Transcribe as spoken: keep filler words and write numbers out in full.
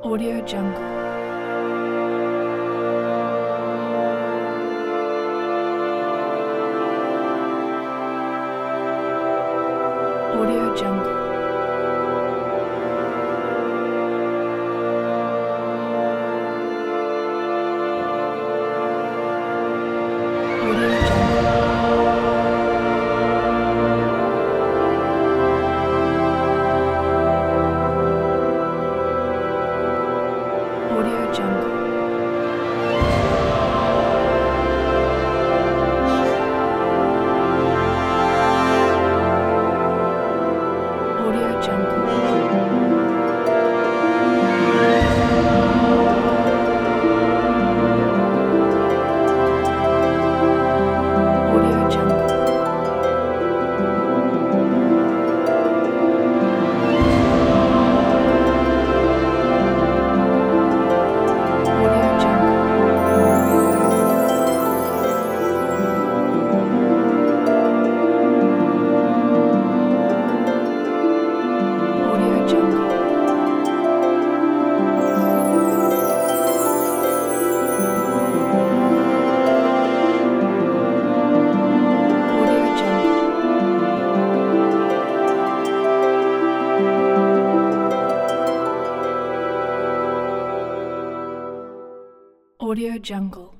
Audio Jungle. Audio Jungle. Audio Jungle. Audio Jungle. Audio Jungle. Audio Jungle. Audio Jungle. Audio Jungle. Audio Jungle. Audio Jungle.